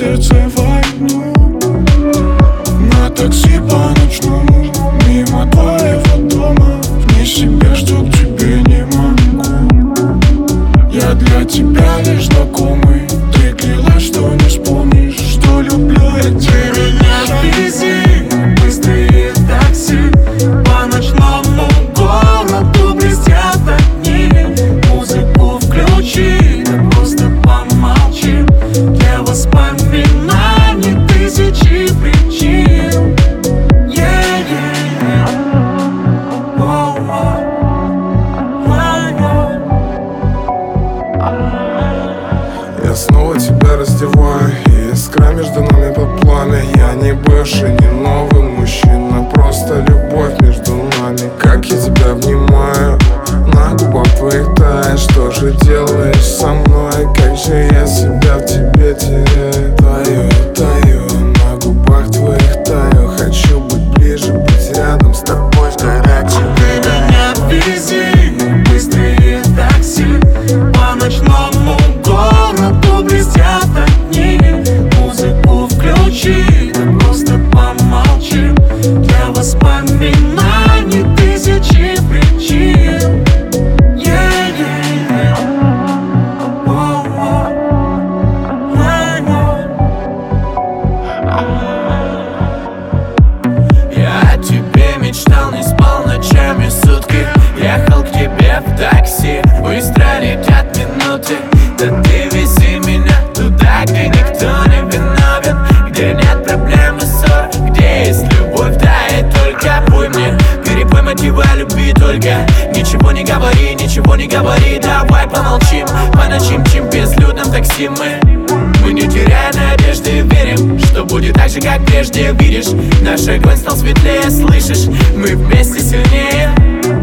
сердце войну. На такси по ночному, мимо твоего дома. Вне себя, что к тебе не могу. Я для тебя лишь знакомый. Ты клялась, что не вспомнишь, что люблю я тебя. Ты меня вези, быстрее такси. По ночному городу блестят огни. Музыку включи, да просто помолчи. Для воспоминаний тысячи причин. Я снова тебя раздеваю, и искра между нами по пламя. Я не бывший, не новый мужчина, просто любовь между нами. Как я тебя обнимаю, на губах твоих тает. Что же делаешь со мной, как же я себя в тебе теряю. Таю, таю, на губах твоих таю. Хочу быть ближе, быть рядом с тобой, сгорать тебе. Ты меня вези, быстрее такси. По ночному городу блестят огни. Музыку включи, да просто помолчи. Для воспоминаний тысячи причин. Я о тебе мечтал, не спал ночами сутки. Ехал к тебе в такси, быстро летят минуты. Да ты вези меня туда, где никто не виновен, где нет проблем и ссор, где есть любовь, да и только пой мне. Перепой мотивы о любви только. Ничего не говори, ничего не говори. Давай помолчим, по ночам чем безлюдном такси мы не теряя надежды, верим, что будет так же, как прежде. Видишь, наш огонь стал светлее, слышишь, мы вместе сильнее.